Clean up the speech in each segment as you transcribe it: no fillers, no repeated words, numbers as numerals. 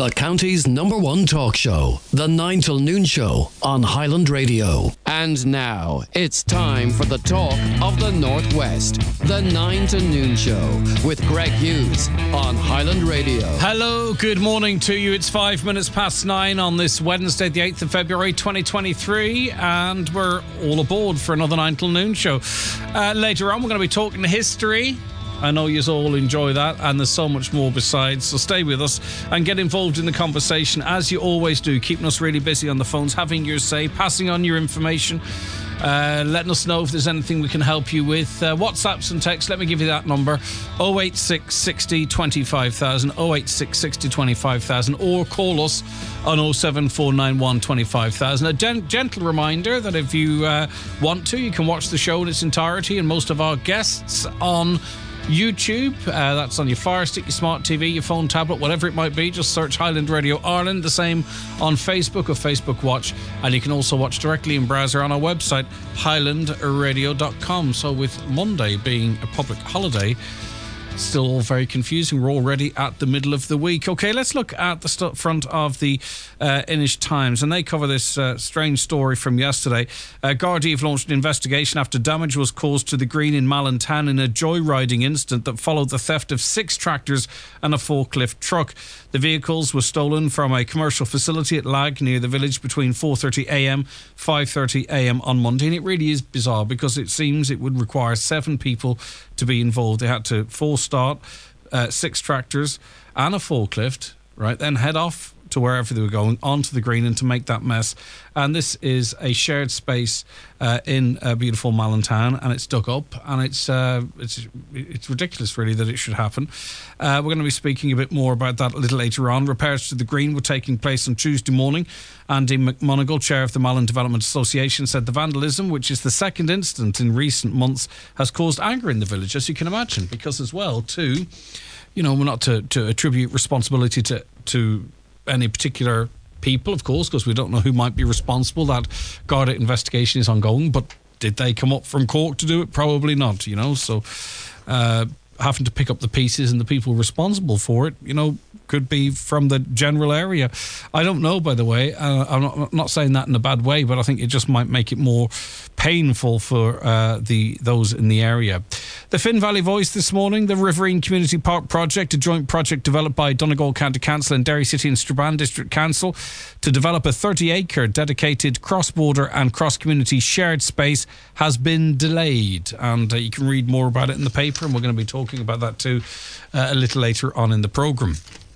The county's #1 talk show, The 9 till Noon Show on Highland Radio. And now, it's time for the talk of the Northwest, The 9 to Noon Show with Greg Hughes on Highland Radio. Hello, good morning to you. It's 5 minutes past 9 on this Wednesday, the 8th of February, 2023, and we're all aboard for another 9 till Noon Show. Later on, we're going to be talking history. I know you all enjoy that, and there's so much more besides, so stay with us and get involved in the conversation as you always do, keeping us really busy on the phones, having your say, passing on your information, letting us know if there's anything we can help you with. WhatsApps and texts, let me give you that number, 086 60 25000, 086 60 25000, or call us on 07491 25000. A gentle reminder that if you want to, you can watch the show in its entirety and most of our guests on YouTube. That's on your Fire Stick, your smart TV, your phone, tablet, whatever it might be. Just search Highland Radio Ireland. The same on Facebook or Facebook Watch. And you can also watch directly in browser on our website, highlandradio.com. So with Monday being a public holiday, still all very confusing. We're already at the middle of the week. Okay, let's look at the front of the Inish Times, and they cover this strange story from yesterday. Gardaí have launched an investigation after damage was caused to the green in Mallintown in a joyriding incident that followed the theft of 6 tractors and a forklift truck. The vehicles were stolen from a commercial facility at Lag near the village between 4:30am, 5:30am on Monday, and it really is bizarre because it seems it would require 7 people to be involved. They had to start 6 tractors and a forklift, right, then head off to wherever they were going, onto the green, and to make that mess. And this is a shared space in beautiful Mallintown, and it's dug up, and it's ridiculous, really, that it should happen. We're going to be speaking a bit more about that a little later on. Repairs to the green were taking place on Tuesday morning. Andy McMonigal, chair of the Malin Development Association, said the vandalism, which is the second incident in recent months, has caused anger in the village, as you can imagine, because as well, too, you know, we're not to attribute responsibility to any particular people, of course, because we don't know who might be responsible. That Garda investigation is ongoing, but did they come up from Cork to do it? Probably not, you know, so having to pick up the pieces and the people responsible for it, you know, could be from the general area. I don't know, by the way. I'm not saying that in a bad way, but I think it just might make it more painful for those in the area. The Finn Valley Voice this morning, the Riverine Community Park project, a joint project developed by Donegal County Council and Derry City and Strabane District Council to develop a 30-acre dedicated cross-border and cross-community shared space, has been delayed. And you can read more about it in the paper, and we're going to be talking about that too a little later on in the programme.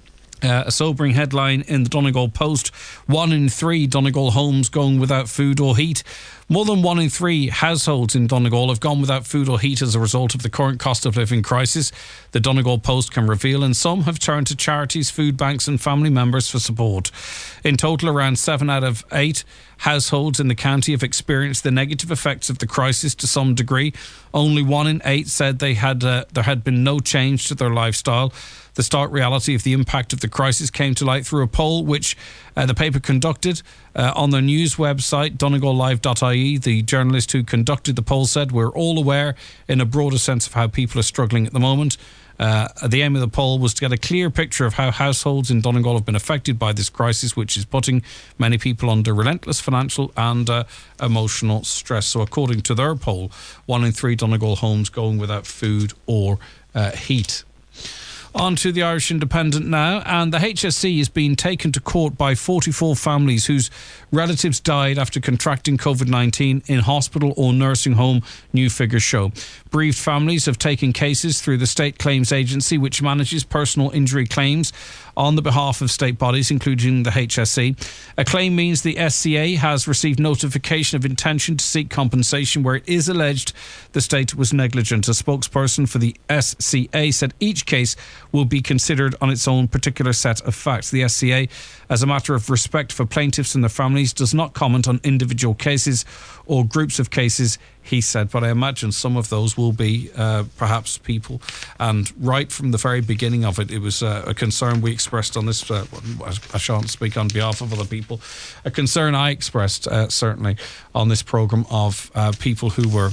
A sobering headline in the Donegal Post: 1 in 3 Donegal homes going without food or heat. More than 1 in 3 households in Donegal have gone without food or heat as a result of the current cost of living crisis, the Donegal Post can reveal, and some have turned to charities, food banks and family members for support. In total, around 7 out of 8 households in the county have experienced the negative effects of the crisis to some degree. Only 1 in 8 said there had been no change to their lifestyle. The stark reality of the impact of the crisis came to light through a poll which the paper conducted on their news website, donegallive.ie. The journalist who conducted the poll said, "We're all aware in a broader sense of how people are struggling at the moment." The aim of the poll was to get a clear picture of how households in Donegal have been affected by this crisis, which is putting many people under relentless financial and emotional stress. So according to their poll, 1 in 3 Donegal homes going without food or heat. On to the Irish Independent now, and the HSE is being taken to court by 44 families whose relatives died after contracting COVID-19 in hospital or nursing home, new figures show. Bereaved families have taken cases through the State Claims Agency, which manages personal injury claims on the behalf of state bodies, including the HSE. A claim means the SCA has received notification of intention to seek compensation where it is alleged the state was negligent. A spokesperson for the SCA said each case will be considered on its own particular set of facts. The SCA, as a matter of respect for plaintiffs and their families, does not comment on individual cases or groups of cases, he said, but I imagine some of those will be perhaps people. And right from the very beginning of it, it was a concern we expressed on this. I shan't speak on behalf of other people. A concern I expressed certainly on this programme of people who were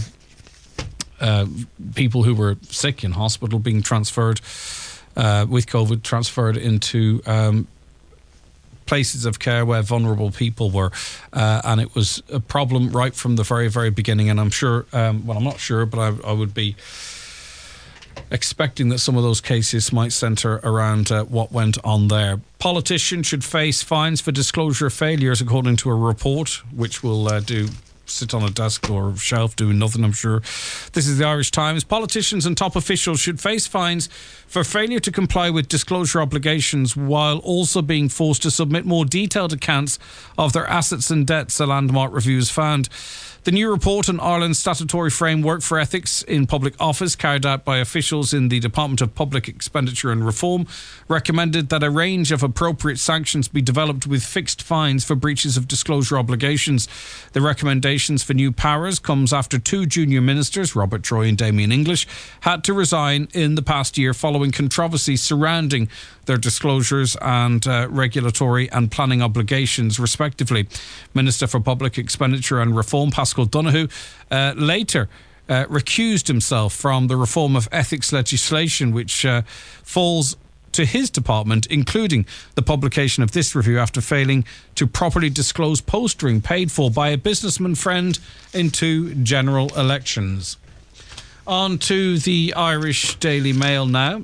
sick in hospital being transferred with COVID, transferred into places of care where vulnerable people were, and it was a problem right from the very, very beginning. And I'm sure, I'm not sure, but I would be expecting that some of those cases might centre around what went on there. Politicians should face fines for disclosure of failures, according to a report, which will sit on a desk or shelf doing nothing, I'm sure. This is the Irish Times. Politicians and top officials should face fines for failure to comply with disclosure obligations, while also being forced to submit more detailed accounts of their assets and debts, a landmark review has found. The new report on Ireland's statutory framework for ethics in public office, carried out by officials in the Department of Public Expenditure and Reform, recommended that a range of appropriate sanctions be developed with fixed fines for breaches of disclosure obligations. The recommendations for new powers comes after two junior ministers, Robert Troy and Damien English, had to resign in the past year following controversy surrounding their disclosures and regulatory and planning obligations, respectively. Minister for Public Expenditure and Reform, Paschal Donoghue, later recused himself from the reform of ethics legislation, which falls to his department, including the publication of this review after failing to properly disclose postering paid for by a businessman friend in two general elections. On to the Irish Daily Mail now.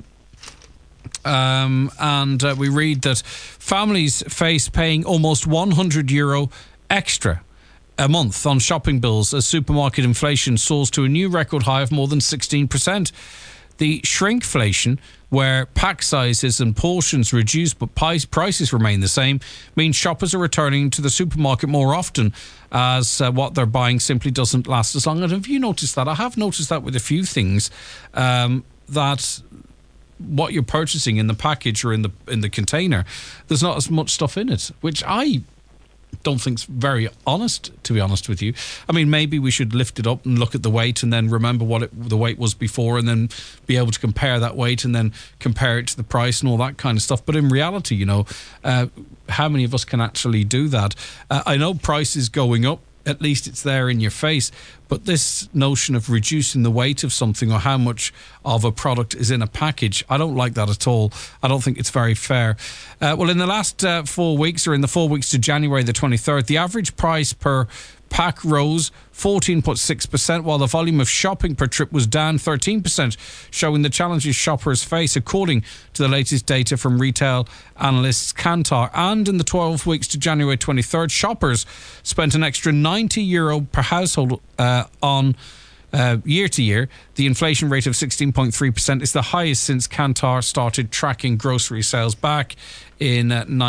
And we read that families face paying almost €100 extra a month on shopping bills as supermarket inflation soars to a new record high of more than 16%. The shrinkflation, where pack sizes and portions reduce but prices remain the same, means shoppers are returning to the supermarket more often, as what they're buying simply doesn't last as long. And have you noticed that? I have noticed that with a few things, that what you're purchasing in the package or in the container, there's not as much stuff in it, which I don't think's very honest, to be honest with you. I mean, maybe we should lift it up and look at the weight and then remember what the weight was before, and then be able to compare that weight and then compare it to the price and all that kind of stuff. But in reality, how many of us can actually do that? I know price is going up. At least it's there in your face. But this notion of reducing the weight of something or how much of a product is in a package, I don't like that at all. I don't think it's very fair. Well, in the last 4 weeks, or in the 4 weeks to January the 23rd, the average price per pack rose 14.6%, while the volume of shopping per trip was down 13%, showing the challenges shoppers face, according to the latest data from retail analysts Kantar. And in the 12 weeks to January 23rd, shoppers spent an extra €90 per household on year to year. The inflation rate of 16.3% is the highest since Kantar started tracking grocery sales back in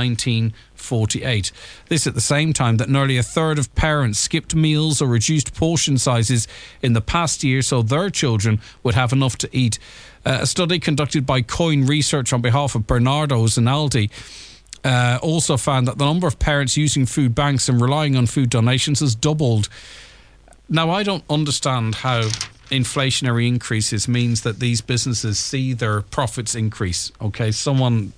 1948. This at the same time that nearly a third of parents skipped meals or reduced portion sizes in the past year so their children would have enough to eat. A study conducted by Coin Research on behalf of Bernardo's and Aldi also found that the number of parents using food banks and relying on food donations has doubled. Now, I don't understand how inflationary increases means that these businesses see their profits increase. Okay, someone,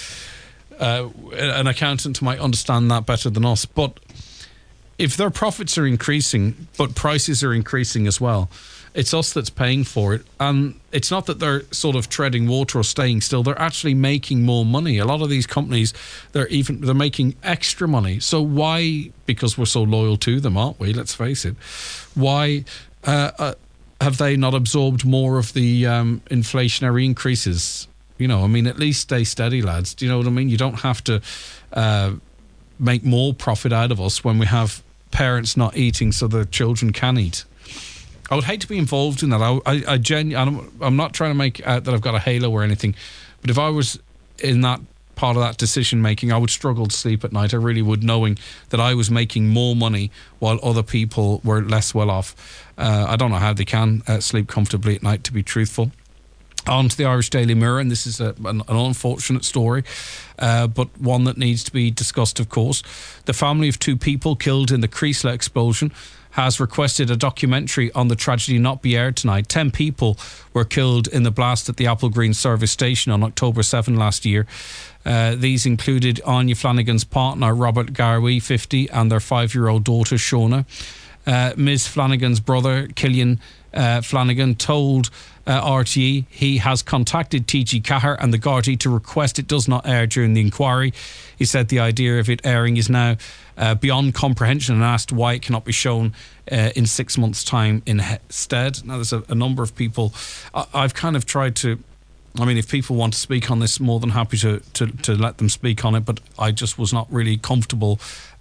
an accountant might understand that better than us. But if their profits are increasing, but prices are increasing as well, it's us that's paying for it. And it's not that they're sort of treading water or staying still. They're actually making more money. A lot of these companies, they're making extra money. So why, because we're so loyal to them, aren't we? Let's face it. Why have they not absorbed more of the inflationary increases? At least stay steady, lads. Do you know what I mean? You don't have to make more profit out of us when we have parents not eating so their children can eat. I would hate to be involved in that. I'm not trying to make out that I've got a halo or anything, but if I was in that part of that decision making, I would struggle to sleep at night. I really would, knowing that I was making more money while other people were less well off. I don't know how they can sleep comfortably at night, to be truthful. On to the Irish Daily Mirror, and this is an unfortunate story, but one that needs to be discussed, of course. The family of two people killed in the Creasla explosion has requested a documentary on the tragedy not be aired tonight. 10 people were killed in the blast at the Applegreen service station on October 7 last year. These included Anya Flanagan's partner, Robert Garvey, 50, and their 5-year-old daughter, Shona. Ms. Flanagan's brother, Killian Flanagan told RTE he has contacted TG Ceathair and the Gardaí to request it does not air during the inquiry. He said the idea of it airing is now beyond comprehension and asked why it cannot be shown in 6 months' time instead. Now, there's a number of people. I've kind of tried to... I mean, if people want to speak on this, more than happy to let them speak on it, but I just was not really comfortable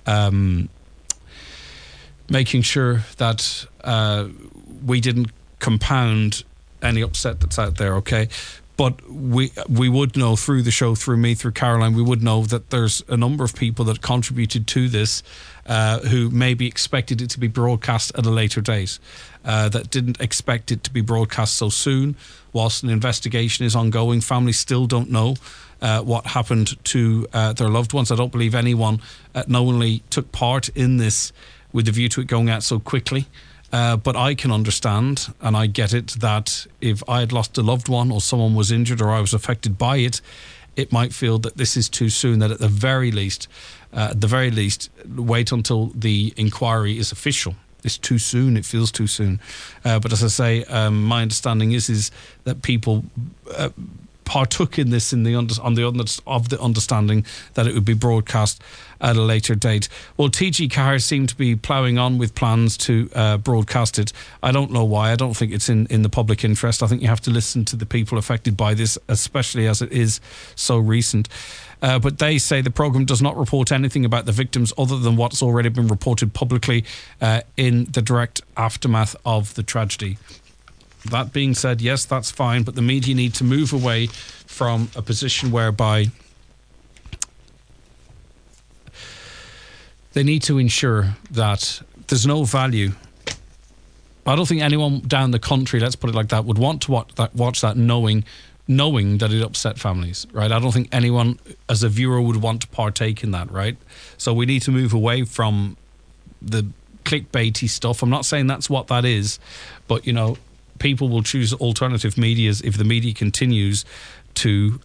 making sure that we didn't compound any upset that's out there, okay? But we would know through the show, through me, through Caroline, we would know that there's a number of people that contributed to this who maybe expected it to be broadcast at a later date, that didn't expect it to be broadcast so soon. Whilst an investigation is ongoing, families still don't know what happened to their loved ones. I don't believe anyone knowingly took part in this with a view to it going out so quickly. But I can understand, and I get it, that if I had lost a loved one or someone was injured or I was affected by it, it might feel that this is too soon, that at the very least, wait until the inquiry is official. It's too soon. It feels too soon. But as I say, my understanding is that people partook in this on the understanding that it would be broadcast at a later date. Well, TG Ceathair seem to be ploughing on with plans to broadcast it. I don't know why. I don't think it's in the public interest. I think you have to listen to the people affected by this, especially as it is so recent. But they say the programme does not report anything about the victims other than what's already been reported publicly in the direct aftermath of the tragedy. That being said, yes, that's fine, but the media need to move away from a position whereby they need to ensure that there's no value. I don't think anyone down the country, let's put it like that, would want to watch that knowing that it upset families, right? I don't think anyone as a viewer would want to partake in that, right? So we need to move away from the clickbaity stuff. I'm not saying that's what that is, but, you know, people will choose alternative medias if the media continues to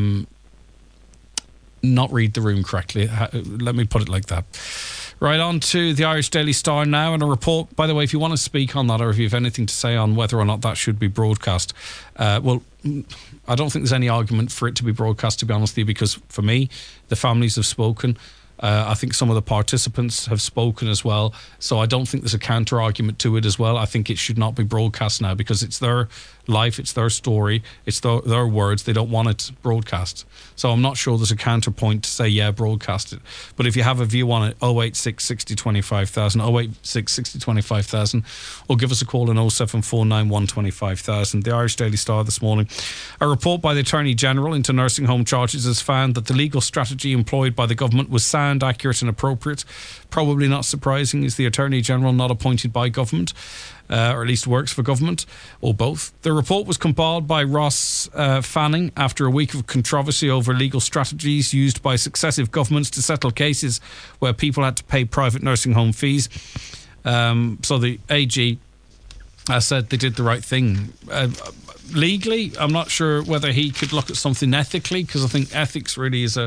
not read the room correctly. Let me put it like that. Right, on to the Irish Daily Star now, and a report. By the way, if you want to speak on that or if you have anything to say on whether or not that should be broadcast, well, I don't think there's any argument for it to be broadcast, to be honest with you, because for me, the families have spoken. I think some of the participants have spoken as well. So I don't think there's a counter argument to it as well. I think it should not be broadcast now because it's their life, it's their story, it's their words. They don't want it broadcast. So I'm not sure there's a counterpoint to say, yeah, broadcast it. But if you have a view on it, 086 60 25,000, 086 60 25,000, or give us a call on 07491 25,000. The Irish Daily Star this morning. A report by the Attorney General into nursing home charges has found that the legal strategy employed by the government was sound, accurate and appropriate. Probably not surprising, is the Attorney General not appointed by government, or at least works for government, or both. The report was compiled by Ross Fanning after a week of controversy over legal strategies used by successive governments to settle cases where people had to pay private nursing home fees. So the AG said they did the right thing. Legally, I'm not sure whether he could look at something ethically, because I think ethics really is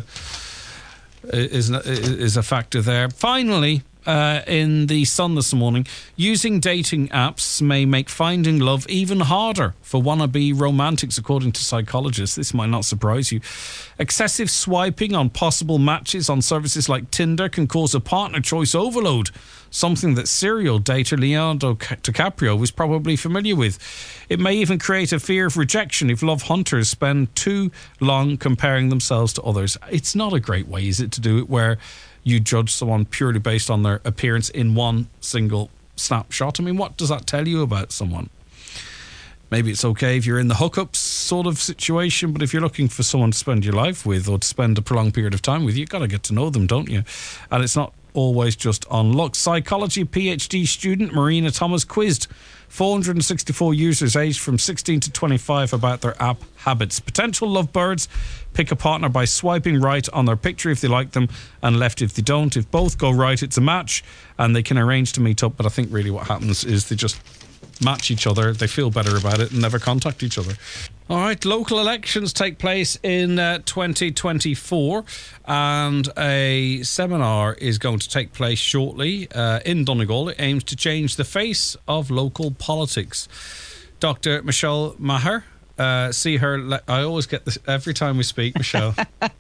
a factor there. Finally, in the Sun this morning, using dating apps may make finding love even harder for wannabe romantics, according to psychologists. This might not surprise you. Excessive swiping on possible matches on services like Tinder can cause a partner choice overload, something that serial dater Leonardo DiCaprio was probably familiar with. It may even create a fear of rejection if love hunters spend too long comparing themselves to others. It's not a great way, is it, to do it, where you judge someone purely based on their appearance in one single snapshot? I mean, what does that tell you about someone? Maybe it's okay if you're in the hookup sort of situation, but if you're looking for someone to spend your life with or to spend a prolonged period of time with, you've got to get to know them, don't you? And it's not always just on luck. Psychology PhD student Marina Thomas quizzed 464 users aged from 16 to 25 about their app habits. Potential lovebirds pick a partner by swiping right on their picture if they like them and left if they don't. If both go right, it's a match and they can arrange to meet up. But I think really what happens is they just match each other, they feel better about it and never contact each other. All right, local elections take place in 2024, and a seminar is going to take place shortly in Donegal. It aims to change the face of local politics. Dr. Michelle Maher, see her. I always get this every time we speak, Michelle.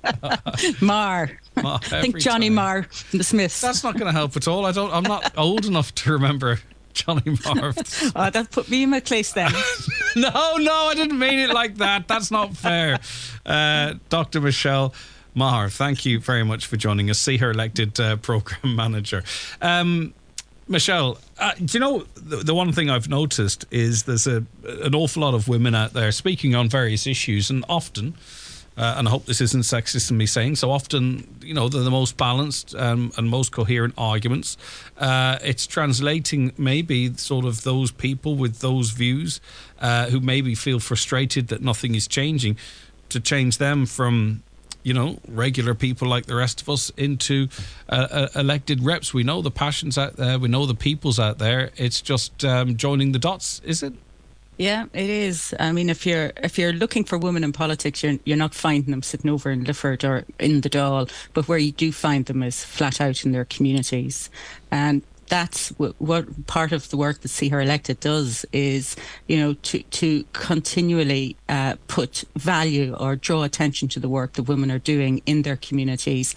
Mar. I think Johnny Marr from the Smiths. That's not going to help at all. I'm not old enough to remember Johnny Marr. Oh, that put me in my place then. No, I didn't mean it like that. That's not fair. Dr. Michelle Maher, thank you very much for joining us. See her elected programme manager. Michelle, do you know, the one thing I've noticed is there's an awful lot of women out there speaking on various issues, and often, and I hope this isn't sexist in me saying, so often, you know, they're the most balanced and most coherent arguments. It's translating maybe sort of those people with those views who maybe feel frustrated that nothing is changing, to change them from, you know, regular people like the rest of us into elected reps. We know the passions out there. We know the people's out there. It's just joining the dots, is it? Yeah, it is. I mean, if you're looking for women in politics, you're not finding them sitting over in Lifford or in the Dáil, but where you do find them is flat out in their communities. And that's what part of the work that See Her Elected does, is, you know, to continually put value or draw attention to the work that women are doing in their communities,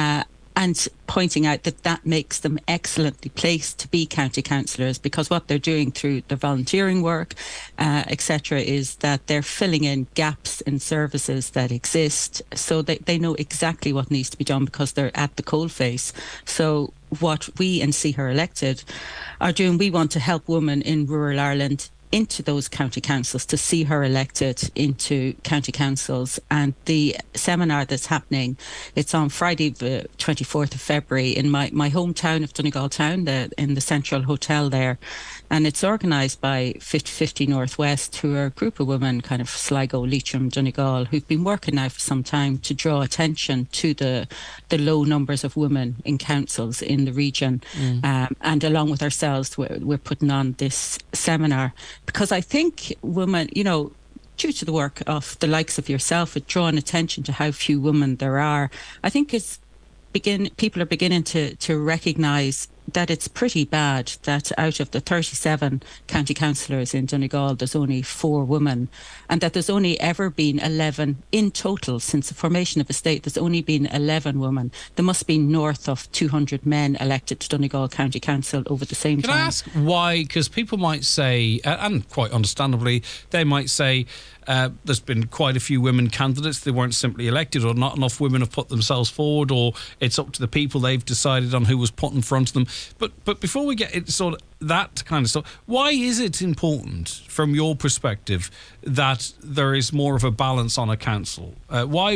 and pointing out that makes them excellently placed to be county councillors, because what they're doing through their volunteering work, etc., is that they're filling in gaps in services that exist, so they know exactly what needs to be done because they're at the coalface. So what we in See Her Elected are doing, we want to help women in rural Ireland into those county councils, to see her elected into county councils. And the seminar that's happening, it's on Friday the 24th of February in my hometown of Donegal Town, in the Central Hotel there. And it's organised by 50/50 Northwest, who are a group of women, kind of Sligo, Leitrim, Donegal, who've been working now for some time to draw attention to the low numbers of women in councils in the region. And along with ourselves, we're putting on this seminar, because I think women, you know, due to the work of the likes of yourself, at drawing attention to how few women there are, I think people are beginning to recognise that it's pretty bad that out of the 37 county councillors in Donegal, there's only 4 women, and that there's only ever been 11 in total since the formation of a state. There's only been 11 women. There must be north of 200 men elected to Donegal County Council over the same time. Can I ask why? Because people might say, and quite understandably, they might say, there's been quite a few women candidates, they weren't simply elected, or not enough women have put themselves forward, or it's up to the people, they've decided on who was put in front of them. But before we get into sort of that kind of stuff, why is it important, from your perspective, that there is more of a balance on a council? How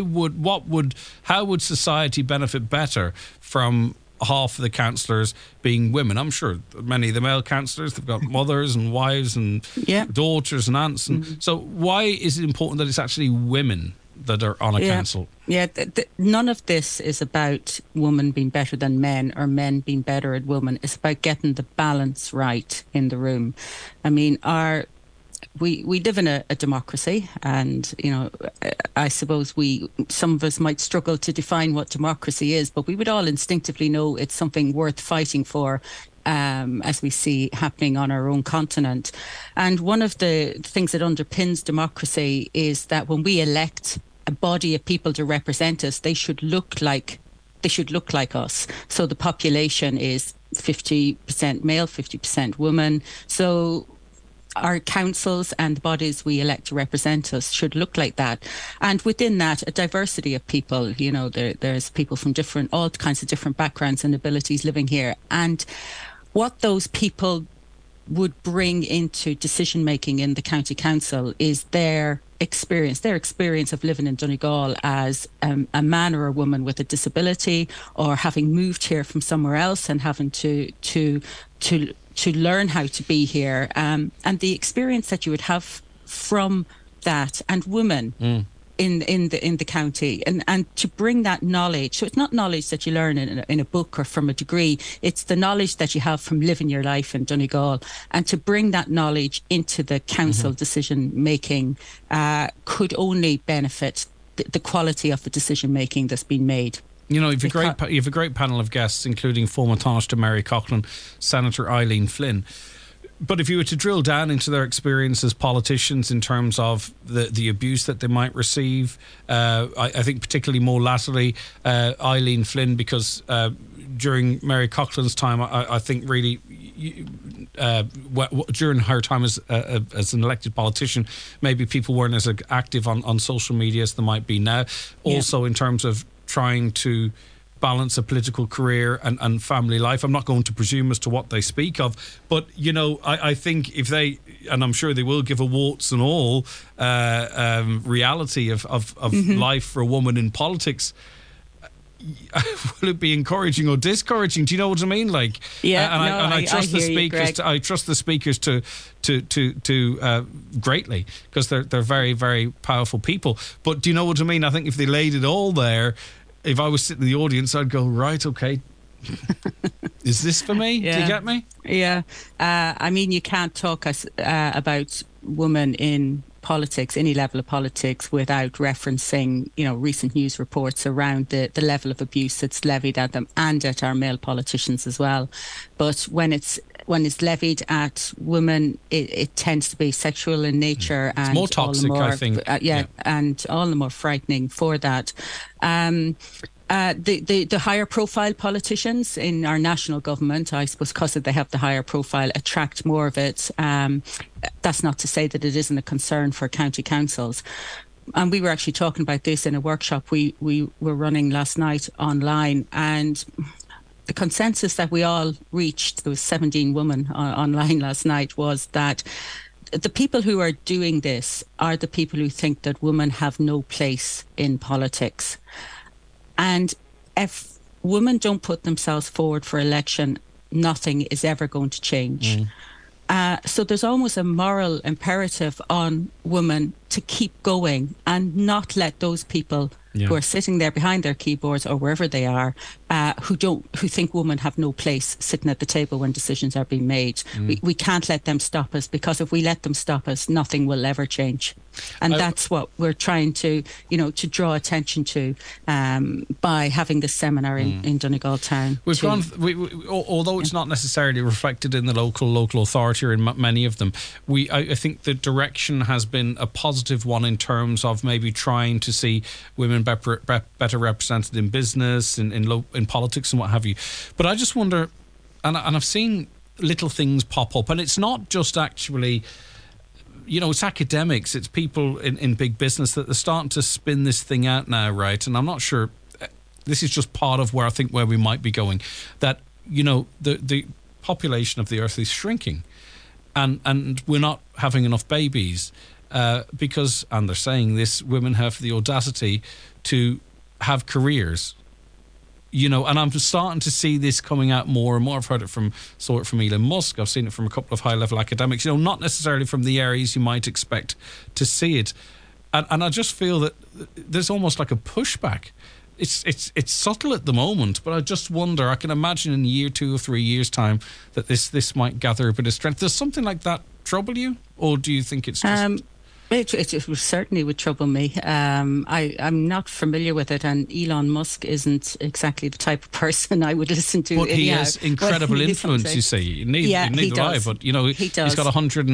would society benefit better from half of the councillors being women? I'm sure many of the male councillors, they've got mothers and wives and daughters and aunts, and so why is it important that it's actually women that are on a council? Yeah, none of this is about women being better than men or men being better at women. It's about getting the balance right in the room. I mean, we live in a democracy, and, you know, I suppose some of us might struggle to define what democracy is, but we would all instinctively know it's something worth fighting for, as we see happening on our own continent. And one of the things that underpins democracy is that when we elect a body of people to represent us, they should look like us. So the population is 50% male, 50% woman. So our councils and the bodies we elect to represent us should look like that. And within that, a diversity of people, you know, there's people from all kinds of different backgrounds and abilities living here. And what those people would bring into decision making in the county council is their experience of living in Donegal as a man or a woman with a disability, or having moved here from somewhere else and having to learn how to be here, and the experience that you would have from that. And women in the county, and to bring that knowledge. So it's not knowledge that you learn in a book or from a degree. It's the knowledge that you have from living your life in Donegal, and to bring that knowledge into the council decision making could only benefit the quality of the decision making that's been made. You know, you've a great panel of guests, including former Taoiseach Mary Coughlin, Senator Eileen Flynn. But if you were to drill down into their experience as politicians in terms of the abuse that they might receive, I think particularly more latterly, Eileen Flynn, because during Mary Coughlin's time, I think really during her time as an elected politician, maybe people weren't as active on social media as they might be now. Also, in terms of trying to balance a political career and family life. I'm not going to presume as to what they speak of, but, you know, I think if they, and I'm sure they will, give a warts and all reality of life for a woman in politics, will it be encouraging or discouraging? Do you know what I mean? Like, I trust the speakers. I trust the speakers to greatly, because they're very, very powerful people. But do you know what I mean? I think if they laid it all there, if I was sitting in the audience, I'd go, right, okay, is this for me? Yeah. Do you get me? Yeah. I mean, you can't talk about women in politics, any level of politics, without referencing, you know, recent news reports around the level of abuse that's levied at them and at our male politicians as well. But when it's levied at women, it tends to be sexual in nature, it's and more toxic, all the more, I think. And all the more frightening for that. The higher profile politicians in our national government, I suppose, because they have the higher profile, attract more of it. That's not to say that it isn't a concern for county councils. And we were actually talking about this in a workshop we were running last night online, and the consensus that we all reached, there was 17 women online last night, was that the people who are doing this are the people who think that women have no place in politics. And if women don't put themselves forward for election, nothing is ever going to change. So there's almost a moral imperative on women to keep going and not let those people who are sitting there behind their keyboards or wherever they are, who think women have no place sitting at the table when decisions are being made. We can't let them stop us, because if we let them stop us, nothing will ever change. And that's what we're trying to, to draw attention to by having this seminar in Donegal town. We've gone, although it's not necessarily reflected in the local authority or in many of them, I think the direction has been a positive one in terms of maybe trying to see women better represented in business, in politics and what have you. But I just wonder, and I've seen little things pop up, and it's not just actually, it's academics, it's people in big business that are starting to spin this thing out now, right? And I'm not sure, this is just part of where I think where we might be going, that, the population of the earth is shrinking, and we're not having enough babies. Because, and they're saying this, women have the audacity to have careers, and I'm starting to see this coming out more and more. I've heard it from Elon Musk. I've seen it from a couple of high-level academics, not necessarily from the areas you might expect to see it. And I just feel that there's almost like a pushback. It's subtle at the moment, but I just wonder, I can imagine in a year, 2 or 3 years' time, that this might gather a bit of strength. Does something like that trouble you? Or do you think it's just... It certainly would trouble me. I'm not familiar with it, and Elon Musk isn't exactly the type of person I would listen to. But he has incredible influence, you see. Neither I, but he's got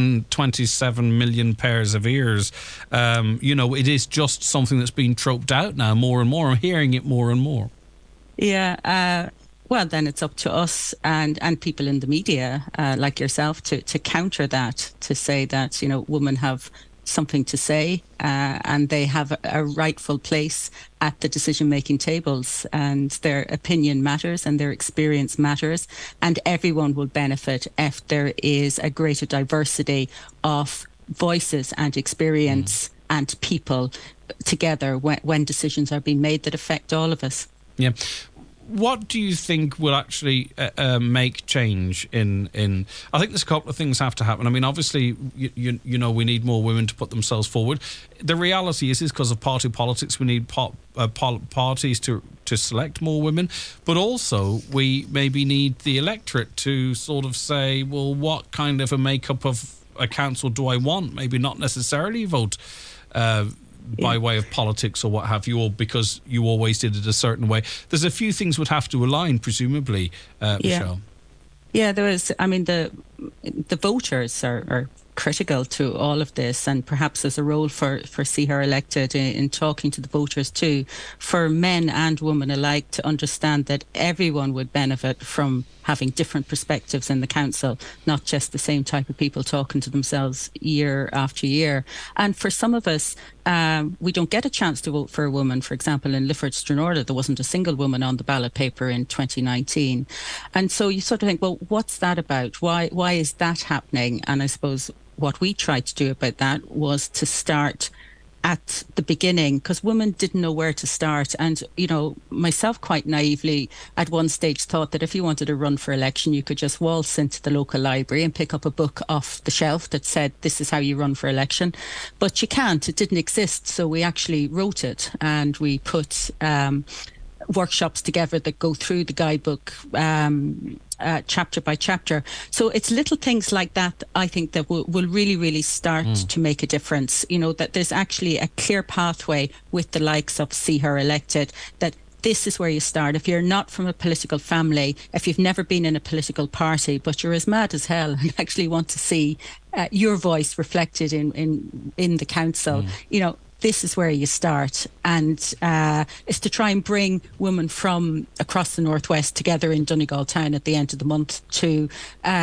127 million pairs of ears. It is just something that's being troped out now more and more. I'm hearing it more and more. Yeah. Well, then it's up to us and people in the media, like yourself, to counter that, to say that, women have something to say, and they have a rightful place at the decision-making tables, and their opinion matters and their experience matters, and everyone will benefit if there is a greater diversity of voices and experience and people together when decisions are being made that affect all of us. Yeah. what do you think will actually make change in? I think there's a couple of things have to happen. I mean, obviously, you know, we need more women to put themselves forward. The reality is because of party politics, we need parties to select more women, but also we maybe need the electorate to sort of say, well, what kind of a makeup of a council do I want? Maybe not necessarily vote by way of politics or what have you, or because you always did it a certain way. There's a few things would have to align, presumably, Michelle. Yeah, there is. I mean, the voters are critical to all of this, and perhaps there's a role for See Her Elected in talking to the voters too, for men and women alike, to understand that everyone would benefit from having different perspectives in the council, not just the same type of people talking to themselves year after year. And for some of us, we don't get a chance to vote for a woman. For example, in Lifford Stranorda, there wasn't a single woman on the ballot paper in 2019. And so you sort of think, well, what's that about? Why is that happening? And I suppose what we tried to do about that was to start at the beginning, because women didn't know where to start. And, you know, myself quite naively at one stage thought that if you wanted to run for election, you could just waltz into the local library and pick up a book off the shelf that said, this is how you run for election. But you can't. It didn't exist. So we actually wrote it, and we put workshops together that go through the guidebook chapter by chapter. So it's little things like that, I think, that will really, really start to make a difference. You know, that there's actually a clear pathway with the likes of See Her Elected, that this is where you start. If you're not from a political family, if you've never been in a political party, but you're as mad as hell and actually want to see your voice reflected in the council, you know, this is where you start. And it's to try and bring women from across the Northwest together in Donegal Town at the end of the month to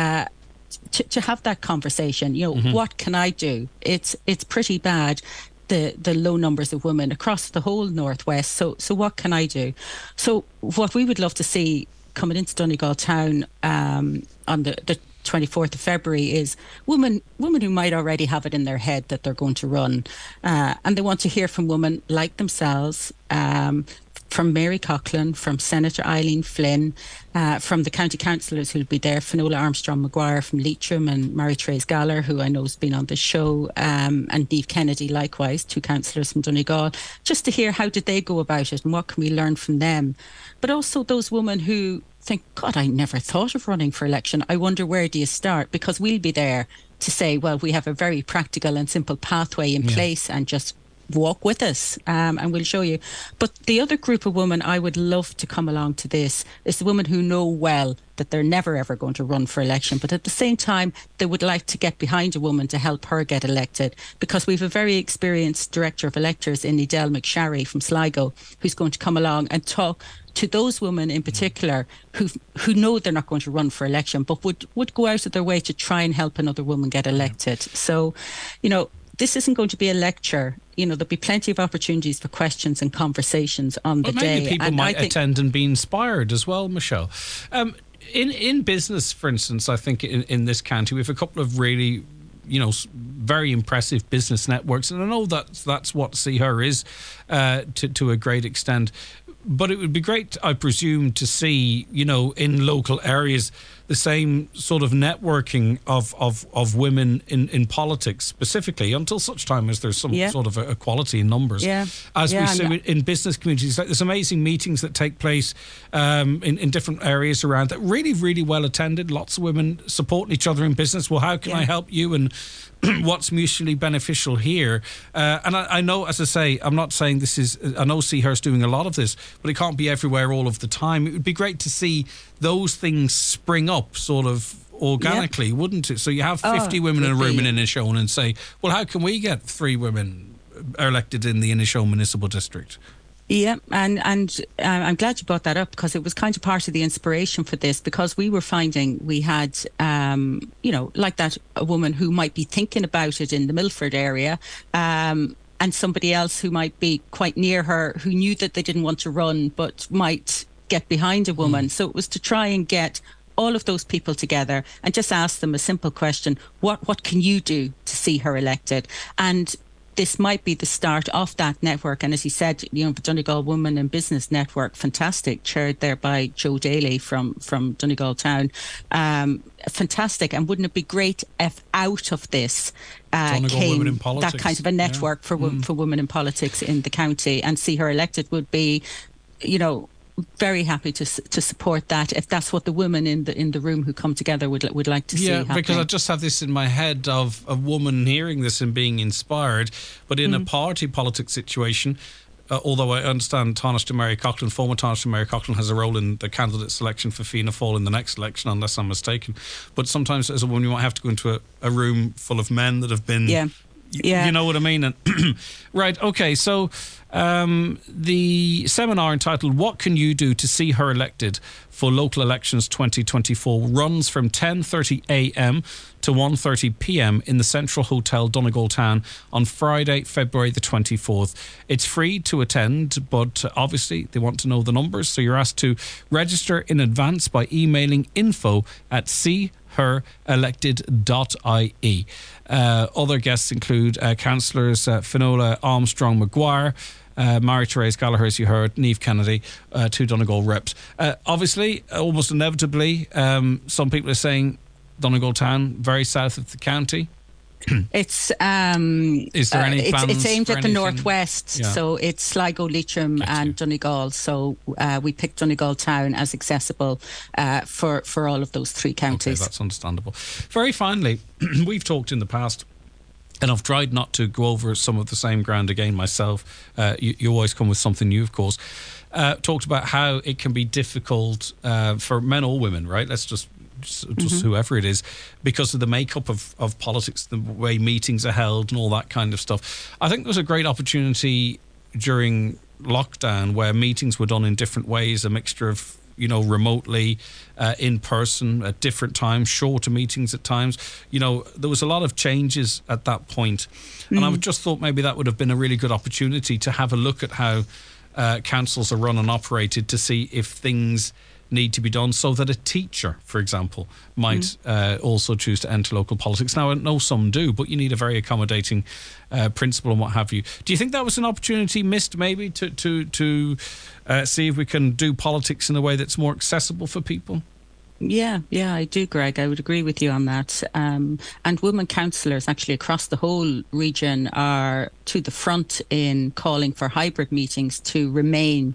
have that conversation. You know, what can I do? It's pretty bad, the low numbers of women across the whole Northwest. So what can I do? So what we would love to see coming into Donegal Town on the 24th of February is women who might already have it in their head that they're going to run, and they want to hear from women like themselves, from Mary Coughlin, from Senator Eileen Flynn, from the county councillors who'll be there, Finola Armstrong-Maguire from Leitrim, and Mary-Therese Galler, who I know has been on the show, and Niamh Kennedy likewise, two councillors from Donegal, just to hear how did they go about it and what can we learn from them. But also those women who think, God, I never thought of running for election. I wonder, where do you start? Because we'll be there to say, well, we have a very practical and simple pathway in place, and just walk with us, and we'll show you. But the other group of women I would love to come along to this is the women who know well that they're never ever going to run for election, but at the same time they would like to get behind a woman to help her get elected, because we've a very experienced director of electors in Edel McSharry from Sligo, who's going to come along and talk to those women in particular who know they're not going to run for election, but would go out of their way to try and help another woman get elected. So, you know, this isn't going to be a lecture. You know, there'll be plenty of opportunities for questions and conversations on the day. Maybe people might attend and be inspired as well, Michelle. In business, for instance, I think in this county we have a couple of really, you know, very impressive business networks, and I know that's what See Her is to a great extent. But it would be great, I presume, to see, you know, in local areas the same sort of networking of women in politics specifically, until such time as there's some sort of equality in numbers. As we see in business communities, like there's amazing meetings that take place in different areas around that really, really well attended. Lots of women supporting each other in business. Well, how can I help you? And what's mutually beneficial here? And I know, as I say, I'm not saying this is, I know See Her's doing a lot of this, but it can't be everywhere all of the time. It would be great to see those things spring up sort of organically, wouldn't it? So you have 50 women in a room in Inishowen and say, well, how can we get 3 women elected in the Inishowen Municipal District? Yeah, and I'm glad you brought that up, because it was kind of part of the inspiration for this, because we were finding we had, you know, like that, a woman who might be thinking about it in the Milford area, and somebody else who might be quite near her who knew that they didn't want to run but might get behind a woman. So it was to try and get all of those people together and just ask them a simple question: what can you do to see her elected? And this might be the start of that network. And as you said, the Donegal Women in Business Network, fantastic, chaired there by Joe Daly from Donegal Town. Fantastic. And wouldn't it be great if out of this came that kind of a network for women in politics in the county, and see her elected would be, very happy to support that, if that's what the women in the room who come together would like to see happening. Because I just have this in my head of a woman hearing this and being inspired, but in a party politics situation, although I understand former Taoiseach Mary Coughlin has a role in the candidate selection for Fianna Fáil in the next election, unless I'm mistaken. But sometimes as a woman you might have to go into a room full of men that have been... You know what I mean? Right, okay, so the seminar entitled What Can You Do to See Her Elected for Local Elections 2024 runs from 10:30am to 1:30pm in the Central Hotel, Donegal Town, on Friday, February the 24th. It's free to attend, but obviously they want to know the numbers, so you're asked to register in advance by emailing info@seeherelected.ie. Other guests include councillors Finola Armstrong-Maguire, Mary-Therese Gallagher, as you heard, Niamh Kennedy, two Donegal reps. Obviously, almost inevitably, some people are saying Donegal Town, very south of the county. It's is there any plans? It's aimed at the northwest, so it's Sligo, Leitrim, and Donegal. So we picked Donegal Town as accessible for all of those three counties. Okay, that's understandable. Very finally, we've talked in the past, and I've tried not to go over some of the same ground again myself. You always come with something new, of course. Talked about how it can be difficult for men or women, right? Let's just whoever it is, because of the makeup of politics, the way meetings are held and all that kind of stuff. I think there was a great opportunity during lockdown where meetings were done in different ways, a mixture of remotely, in person at different times, shorter meetings at times. There was a lot of changes at that point. And I just thought maybe that would have been a really good opportunity to have a look at how councils are run and operated, to see if things need to be done, so that a teacher, for example, might also choose to enter local politics. Now, I know some do, but you need a very accommodating principle and what have you. Do you think that was an opportunity missed, maybe, to see if we can do politics in a way that's more accessible for people? Yeah, I do, Greg. I would agree with you on that. And women councillors actually across the whole region are to the front in calling for hybrid meetings to remain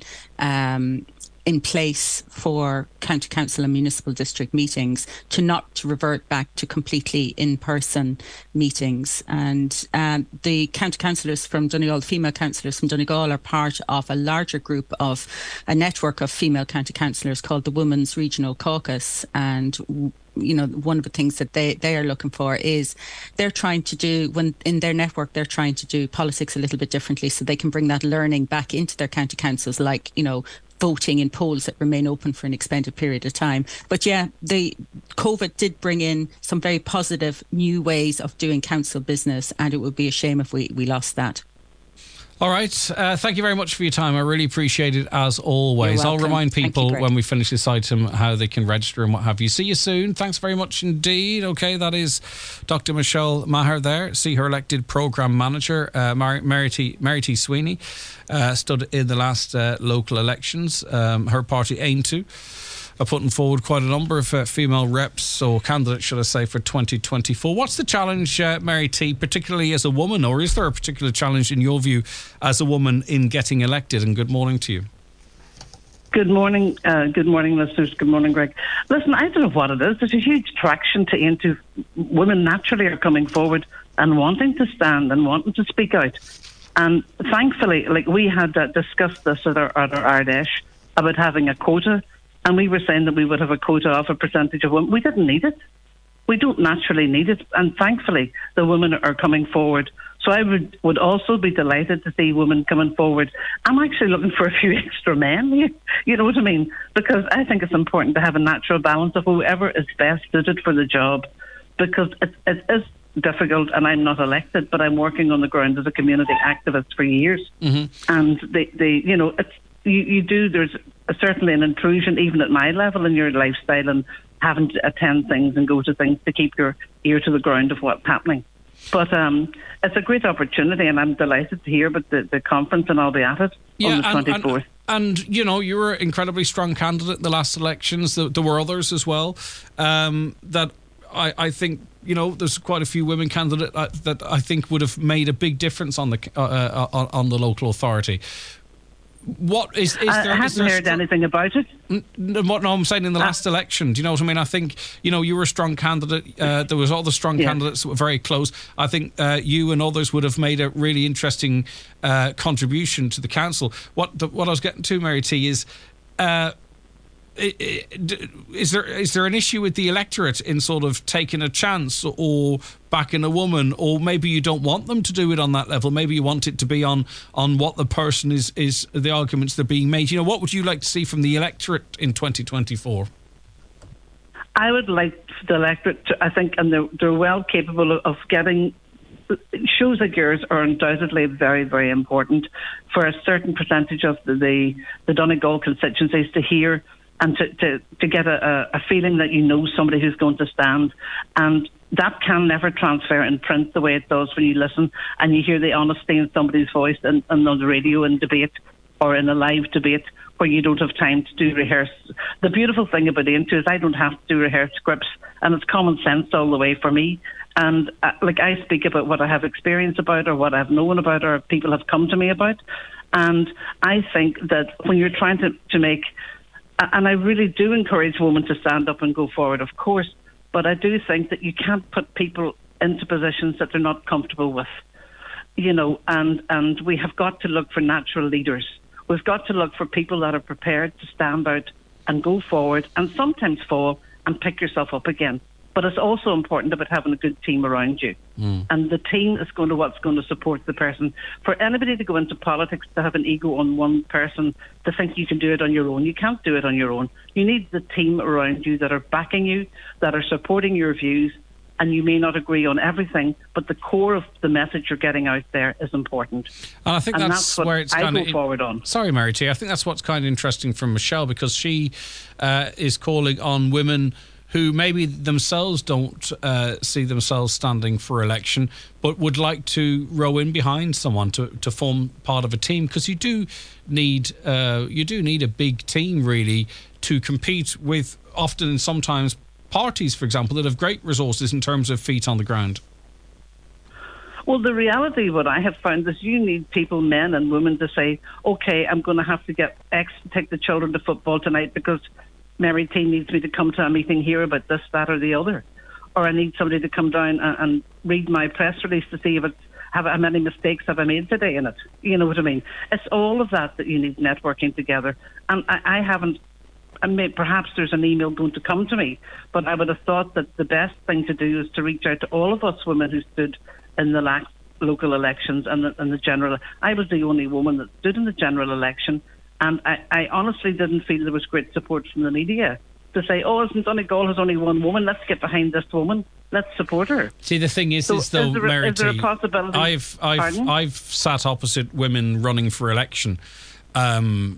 in place for county council and municipal district meetings, to not revert back to completely in-person meetings. And the county councillors from Donegal, the female councillors from Donegal, are part of a larger group of a network of female county councillors called the Women's Regional Caucus. And one of the things that they are looking for is they're trying to do, when in their network, they're trying to do politics a little bit differently, so they can bring that learning back into their county councils, like, voting in polls that remain open for an extended period of time. But the COVID did bring in some very positive new ways of doing council business, and it would be a shame if we lost that. All right. Thank you very much for your time. I really appreciate it, as always. I'll remind people when we finish this item how they can register and what have you. See you soon. Thanks very much indeed. Okay, that is Dr. Michelle Maher there, See Her Elected Programme Manager. Mary T. Sweeney stood in the last local elections. Her party aimed to are putting forward quite a number of female reps, or candidates, should I say, for 2024. What's the challenge, Mary T., particularly as a woman, or is there a particular challenge in your view as a woman in getting elected? And good morning to you. Good morning, listeners. Good morning, Greg. Listen, I don't know what it is. There's a huge traction into women naturally are coming forward and wanting to stand and wanting to speak out. And thankfully, we had discussed this at our Ardèche about having a quota. And we were saying that we would have a quota of a percentage of women. We didn't need it. We don't naturally need it. And thankfully, the women are coming forward. So I would also be delighted to see women coming forward. I'm actually looking for a few extra men. You know what I mean? Because I think it's important to have a natural balance of whoever is best suited for the job. Because it is difficult, and I'm not elected, but I'm working on the ground as a community activist for years. And there's certainly an intrusion, even at my level, in your lifestyle, and having to attend things and go to things to keep your ear to the ground of what's happening. But it's a great opportunity, and I'm delighted to hear about the conference, and I'll be at it on the 24th. And, you know, you were an incredibly strong candidate in the last elections. There were others as well. That I think, you know, there's quite a few women candidates that I think would have made a big difference on the local authority. What is there? I haven't heard anything about it. No, I'm saying in the last election. Do you know what I mean? I think, you know, you were a strong candidate. There was other strong candidates that were very close. I think you and others would have made a really interesting contribution to the council. What I was getting to, Mary T, is there an issue with the electorate in sort of taking a chance or backing a woman, or maybe you don't want them to do it on that level? Maybe you want it to be on what the person is the arguments that are being made. You know, what would you like to see from the electorate in 2024? I would like the electorate to, I think, and they're well capable of getting. Shows like yours are undoubtedly very, very important for a certain percentage of the Donegal constituencies to hear and to get a feeling that you know somebody who's going to stand. And that can never transfer in print the way it does when you listen and you hear the honesty in somebody's voice and on the radio in debate or in a live debate where you don't have time to do rehearse. The beautiful thing about the interview is I don't have to do rehearsed scripts, and it's common sense all the way for me. And I speak about what I have experience about or what I've known about or people have come to me about. And I think that when you're trying to make, and I really do encourage women to stand up and go forward, of course, but I do think that you can't put people into positions that they're not comfortable with, you know, and we have got to look for natural leaders. We've got to look for people that are prepared to stand out and go forward and sometimes fall and pick yourself up again. But it's also important about having a good team around you. And the team is what's going to support the person. For anybody to go into politics to have an ego on one person, to think you can do it on your own, you can't do it on your own. You need the team around you that are backing you, that are supporting your views, and you may not agree on everything, but the core of the message you're getting out there is important. And I think that's what where it's I kind go forward on. Sorry, Mary T. I think that's what's kind of interesting from Michelle, because she is calling on women who maybe themselves don't see themselves standing for election, but would like to row in behind someone to form part of a team, because you do need a big team really to compete with often and sometimes parties, for example, that have great resources in terms of feet on the ground. Well, the reality, what I have found, is you need people, men and women, to say, okay, I'm going to have to get X to take the children to football tonight because Mary T needs me to come to a meeting here about this, that or the other. Or I need somebody to come down and read my press release to see if it's, how many mistakes have I made today in it. You know what I mean? It's all of that you need networking together. And I haven't, perhaps there's an email going to come to me, but I would have thought that the best thing to do is to reach out to all of us women who stood in the last local elections and the general. I was the only woman that stood in the general election, and I honestly didn't feel there was great support from the media to say, oh, isn't Donegal has only one woman, let's get behind this woman, let's support her. See, the thing is though, Mary T, is there a possibility? I've sat opposite women running for election, and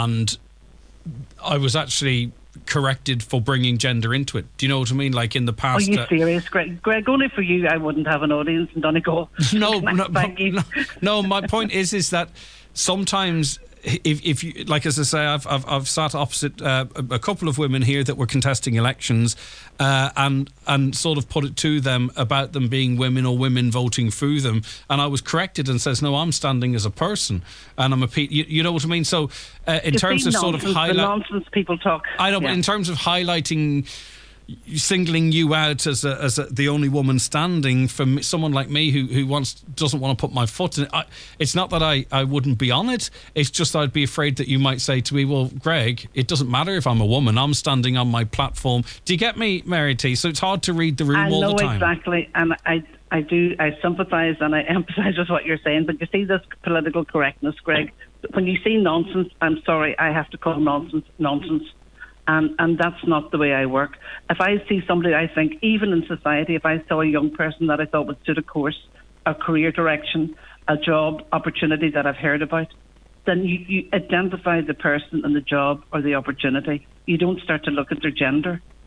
I was actually corrected for bringing gender into it. Do you know what I mean? Like in the past. Are you serious, Greg? Greg, only for you I wouldn't have an audience in Donegal. No, my point is that sometimes if you, like, as I say, I've sat opposite a couple of women here that were contesting elections, and sort of put it to them about them being women or women voting through them, and I was corrected and says, no, I'm standing as a person, and I'm a you know what I mean? So in terms of sort of highlight, nonsense people talk. I know, but in terms of highlighting, singling you out as the only woman standing, from someone like me who doesn't want to put my foot in it, it's not that I wouldn't be on it, it's just I'd be afraid that you might say to me, well, Greg, it doesn't matter if I'm a woman, I'm standing on my platform. Do you get me, Mary T? So it's hard to read the room all the time. I know exactly, and I sympathise and I empathise with what you're saying, but you see this political correctness, Greg, when you see nonsense, I'm sorry, I have to call nonsense. And that's not the way I work. If I see somebody, I think, even in society, if I saw a young person that I thought would suit a course, a career direction, a job opportunity that I've heard about, then you identify the person and the job or the opportunity. You don't start to look at their gender.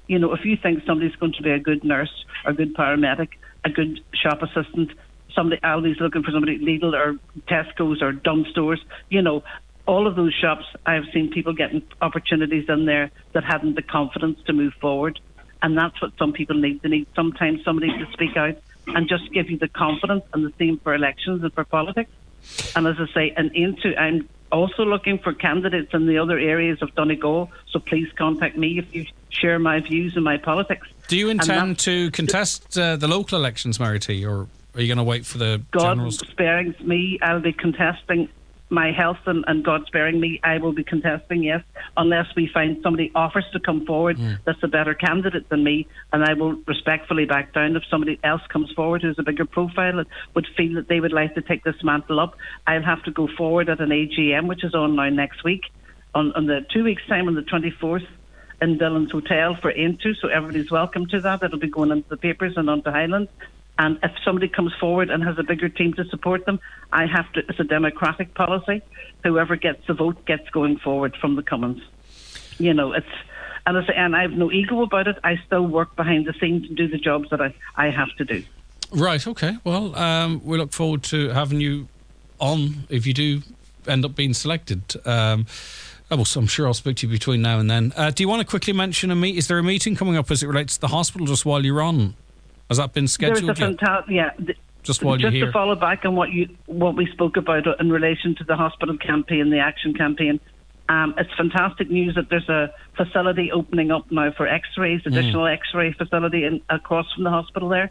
You know, if you think somebody's going to be a good nurse or a good paramedic, a good shop assistant, somebody, Aldi's looking for somebody, Lidl or Tesco's or Dunnes Stores, you know, all of those shops, I've seen people getting opportunities in there that hadn't the confidence to move forward. And that's what some people need. They need sometimes somebody to speak out and just give you the confidence, and the same for elections and for politics. And as I say, I'm also looking for candidates in the other areas of Donegal, so please contact me if you share my views and my politics. Do you intend to contest the local elections, Mary T, or are you going to wait for the generals? God sparing me, I'll be contesting my health, and God sparing me, I will be contesting, yes, unless we find somebody offers to come forward that's a better candidate than me, and I will respectfully back down. If somebody else comes forward who's a bigger profile and would feel that they would like to take this mantle up, I'll have to go forward at an AGM, which is on now next week, on the 2 weeks' time, on the 24th, in Dillon's Hotel for Into, so everybody's welcome to that. It'll be going into the papers and onto Highland. And if somebody comes forward and has a bigger team to support them, I have to, it's a democratic policy, whoever gets the vote gets going forward from the Commons. You know, it's, and I have no ego about it. I still work behind the scenes and do the jobs that I have to do. Right, okay. Well, we look forward to having you on if you do end up being selected. I'm sure I'll speak to you between now and then. Do you want to quickly mention is there a meeting coming up as it relates to the hospital just while you're on? Has that been scheduled? There's a fantastic, just while you're here. Just to follow back on what we spoke about in relation to the hospital campaign, the action campaign. It's fantastic news that there's a facility opening up now for X-rays, additional X-ray facility across from the hospital there.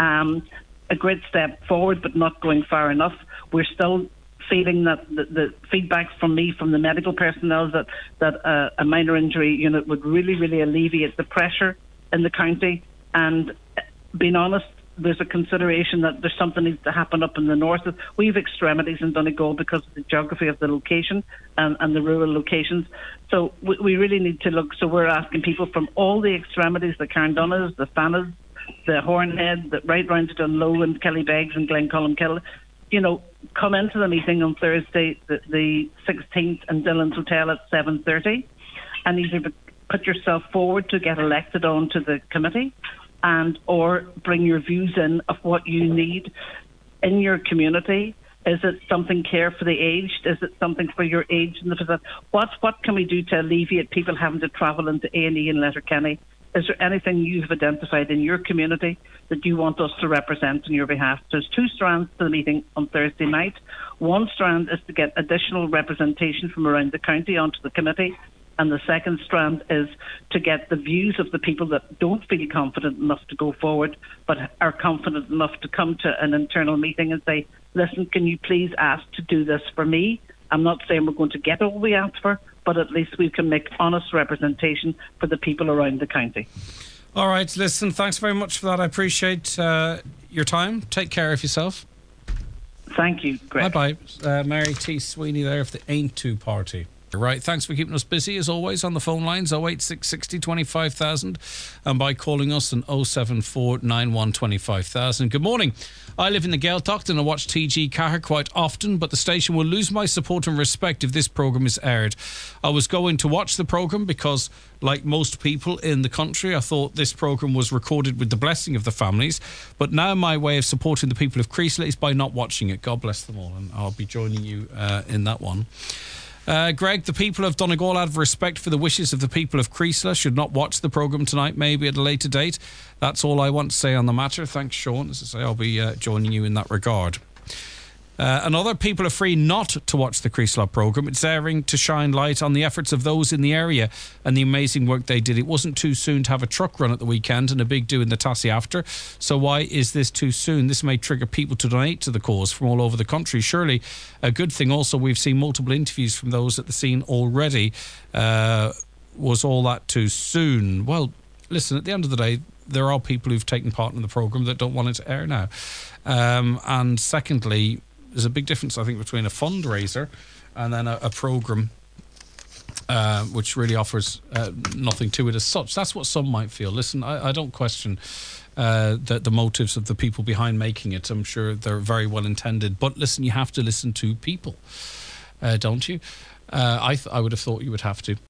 A great step forward, but not going far enough. We're still feeling that the feedback from the medical personnel is that a minor injury unit would really, really alleviate the pressure in the county. And being honest, there's a consideration that there's something needs to happen up in the north. We have extremities in Donegal because of the geography of the location and the rural locations. So we really need to look. So we're asking people from all the extremities, the Carndonnas, the Fannas, the Hornhead, right round to Dunlow and Kellybegs and Glencolmkill, you know, come into the meeting on Thursday, the 16th, in Dillon's Hotel at 7:30, and either put yourself forward to get elected onto the committee, or bring your views in of what you need in your community. Is it something care for the aged? Is it something for your age in the facility? What can we do to alleviate people having to travel into A&E in Letterkenny? Is there anything you've identified in your community that you want us to represent on your behalf? There's two strands to the meeting on Thursday night. One strand is to get additional representation from around the county onto the committee. And the second strand is to get the views of the people that don't feel confident enough to go forward, but are confident enough to come to an internal meeting and say, listen, can you please ask to do this for me? I'm not saying we're going to get all we asked for, but at least we can make honest representation for the people around the county. All right, listen, thanks very much for that. I appreciate your time. Take care of yourself. Thank you, Greg. Bye-bye. Mary T. Sweeney there of the Ain't Two Party. Right, thanks for keeping us busy as always on the phone lines 08660 25000 and by calling us on 074 91 25000. Good morning. I live in the Gaeltacht and I watch TG Cahir quite often, but the station will lose my support and respect if this programme is aired. I was going to watch the programme because, like most people in the country, I thought this programme was recorded with the blessing of the families, but now my way of supporting the people of Creasla is by not watching it. God bless them all, and I'll be joining you in that one. Greg, the people of Donegal, out of respect for the wishes of the people of Creasla, should not watch the programme tonight, maybe at a later date. That's all I want to say on the matter. Thanks, Sean. As I say, I'll be joining you in that regard. Another, people are free not to watch the Creasla programme. It's airing to shine light on the efforts of those in the area and the amazing work they did. It wasn't too soon to have a truck run at the weekend and a big do in the Tassie after. So why is this too soon? This may trigger people to donate to the cause from all over the country. Surely a good thing. Also, we've seen multiple interviews from those at the scene already. Was all that too soon? Well, listen, at the end of the day, there are people who've taken part in the programme that don't want it to air now. And secondly, there's a big difference, I think, between a fundraiser and then a programme which really offers nothing to it as such. That's what some might feel. Listen, I don't question the motives of the people behind making it. I'm sure they're very well intended. But listen, you have to listen to people, don't you? I would have thought you would have to.